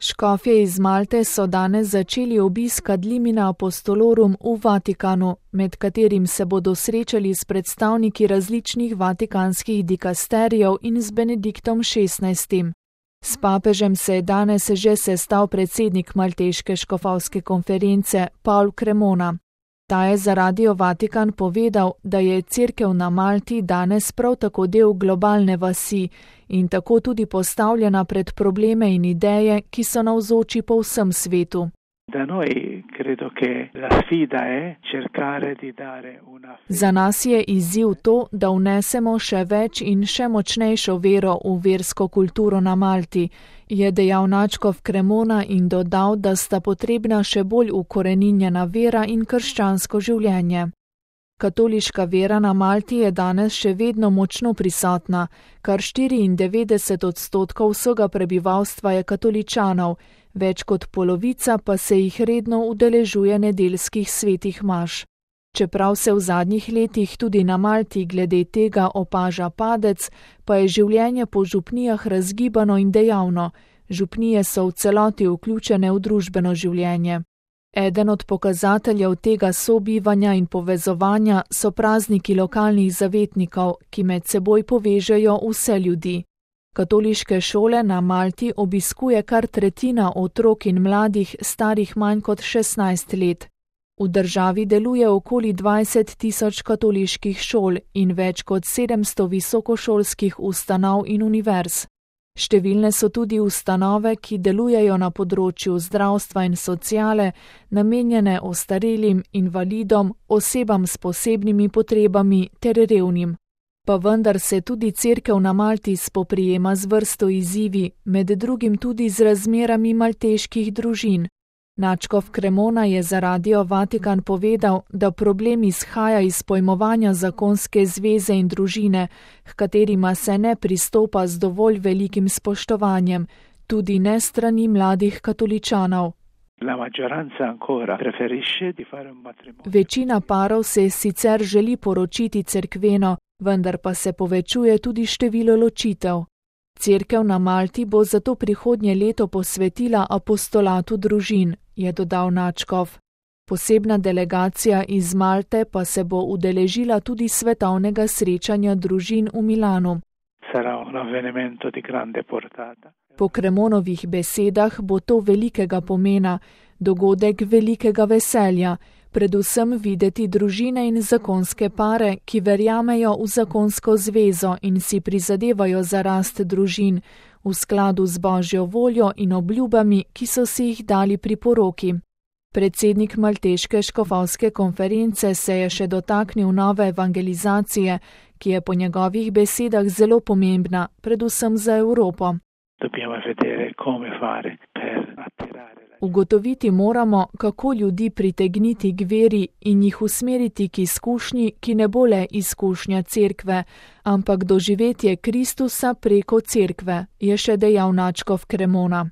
Škofje iz Malte so danes začeli obisk Ad limina apostolorum v Vatikanu, med katerim se bodo srečali s predstavniki različnih vatikanskih dikasterijev in z Benediktom XVI. S papežem se je danes že sestal predsednik Malteške škofovske konference Paul Cremona. Ta je za Radio Vatikan povedal, da je cerkev na Malti danes prav tako del globalne vasi in tako tudi postavljena pred probleme in ideje, ki so navzoči po vsem svetu. Za nas je izziv to, da vnesemo še več in še močnejšo vero v versko kulturo na Malti, je dejal nadškof Cremona in dodal, da sta potrebna še bolj ukoreninjena vera in krščansko življenje. Katoliška vera na Malti je danes še vedno močno prisotna, kar 94% vsega prebivalstva je katoličanov, več kot polovica pa se jih redno udeležuje nedeljskih svetih maš. Čeprav se v zadnjih letih tudi na Malti glede tega opaža padec, pa je življenje po župnijah razgibano in dejavno. Župnije so v celoti vključene v družbeno življenje. Eden od pokazateljev tega sobivanja in povezovanja so prazniki lokalnih zavetnikov, ki med seboj povežejo vse ljudi. Katoliške šole na Malti obiskuje kar tretjina otrok in mladih starih manj kot 16 let. V državi deluje okoli 20 tisoč katoliških šol in več kot 700 visokošolskih ustanov in univerz. Številne so tudi ustanove, ki delujejo na področju zdravstva in sociale, namenjene ostarelim, invalidom, osebam s posebnimi potrebami ter revnim. Pa vendar se tudi cerkev na Malti spoprijema z vrsto izzivi, med drugim tudi z razmerami malteških družin. Nadškof Cremona je za Radio Vatikan povedal, da problem izhaja iz pojmovanja zakonske zveze in družine, h katerima se ne pristopa z dovolj velikim spoštovanjem, tudi ne strani mladih katoličanov. Večina parov se sicer želi poročiti cerkveno, vendar pa se povečuje tudi število ločitev. Cerkev na Malti bo zato prihodnje leto posvetila apostolatu družin, je dodal nadškof. Posebna delegacija iz Malte pa se bo udeležila tudi svetovnega srečanja družin v Milanu. Po Cremonovih besedah bo to velikega pomena, dogodek velikega veselja, predvsem videti družine in zakonske pare, ki verjamejo v zakonsko zvezo in si prizadevajo za rast družin, v skladu z Božjo voljo in obljubami, ki so si jih dali pri poroki. Predsednik Malteške škofovske konference se je še dotaknil nove evangelizacije, ki je po njegovih besedah zelo pomembna, predvsem za Evropo. Ugotoviti moramo, kako ljudi pritegniti k veri in jih usmeriti k izkušnji, ki ne bo le izkušnja cerkve, ampak doživetje Kristusa preko cerkve, je še dejal nadškof Cremona.